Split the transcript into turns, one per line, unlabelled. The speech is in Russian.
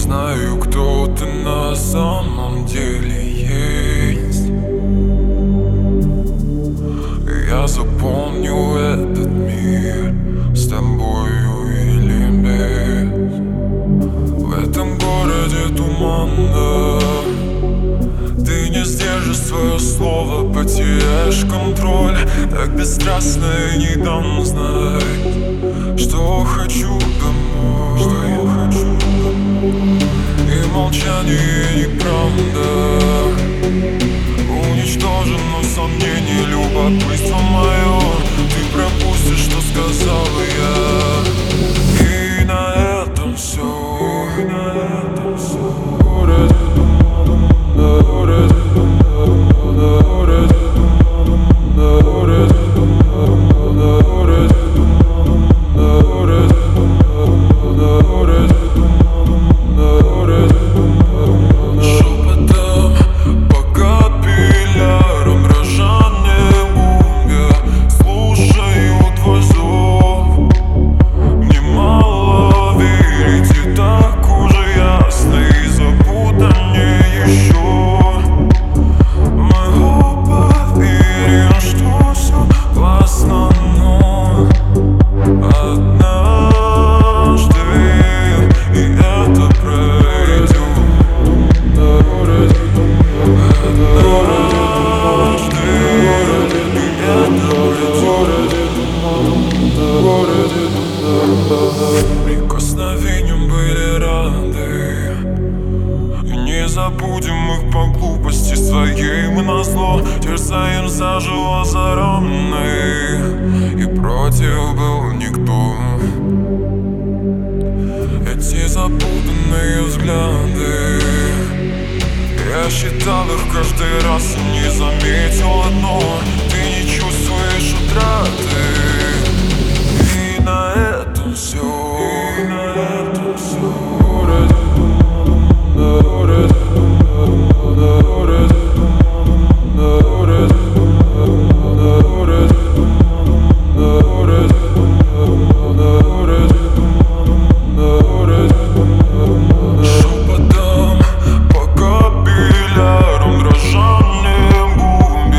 знаю, кто ты на самом деле есть. Я запомню этот мир с тобою или без. В этом городе туманно, ты не сдержишь свое слово, потеряешь контроль. Так бесстрастно и не дам знать, что хочу домой, что я хочу домой. И молчание неправда уничтожено сомнение, любопытство мое. Ты пропустишь, что сказала я. И на этом все, и на этом все. Город прикосновением были рады, и не забудем их по глупости своей. Мы назло терзаем заживо за раны, и против был никто. Эти запутанные взгляды, я считал их каждый раз и не заметил одно: ты не чувствуешь утраты.